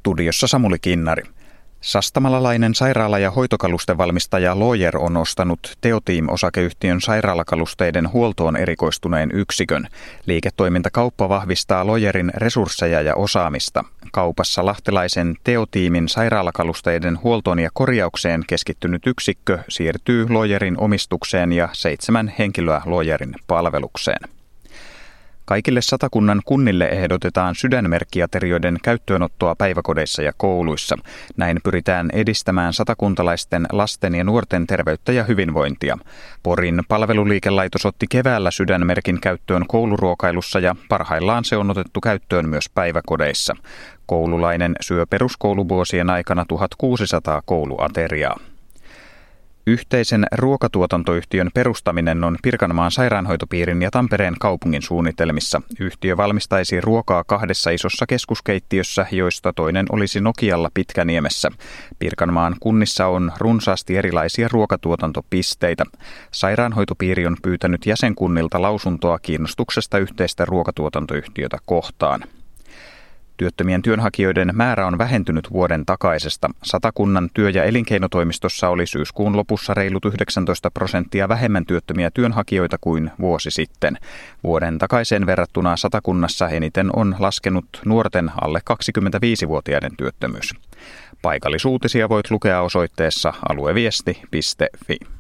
Studiossa Samuli Kinnari. Sastamalalainen sairaala- ja hoitokalustevalmistaja Lojer on ostanut Teoteam-osakeyhtiön sairaalakalusteiden huoltoon erikoistuneen yksikön. Liiketoimintakauppa vahvistaa Lojerin resursseja ja osaamista. Kaupassa lahtelaisen Teoteamin sairaalakalusteiden huoltoon ja korjaukseen keskittynyt yksikkö siirtyy Lojerin omistukseen ja 7 henkilöä Lojerin palvelukseen. Kaikille Satakunnan kunnille ehdotetaan sydänmerkkiaterioiden käyttöönottoa päiväkodeissa ja kouluissa. Näin pyritään edistämään satakuntalaisten lasten ja nuorten terveyttä ja hyvinvointia. Porin palveluliikelaitos otti keväällä sydänmerkin käyttöön kouluruokailussa ja parhaillaan se on otettu käyttöön myös päiväkodeissa. Koululainen syö peruskouluvuosien aikana 1600 kouluateriaa. Yhteisen ruokatuotantoyhtiön perustaminen on Pirkanmaan sairaanhoitopiirin ja Tampereen kaupungin suunnitelmissa. Yhtiö valmistaisi ruokaa 2 isossa keskuskeittiössä, joista toinen olisi Nokialla Pitkäniemessä. Pirkanmaan kunnissa on runsaasti erilaisia ruokatuotantopisteitä. Sairaanhoitopiiri on pyytänyt jäsenkunnilta lausuntoa kiinnostuksesta yhteistä ruokatuotantoyhtiötä kohtaan. Työttömien työnhakijoiden määrä on vähentynyt vuoden takaisesta. Satakunnan työ- ja elinkeinotoimistossa oli syyskuun lopussa reilut 19% vähemmän työttömiä työnhakijoita kuin vuosi sitten. Vuoden takaiseen verrattuna Satakunnassa eniten on laskenut nuorten alle 25-vuotiaiden työttömyys. Paikallisuutisia voit lukea osoitteessa alueviesti.fi.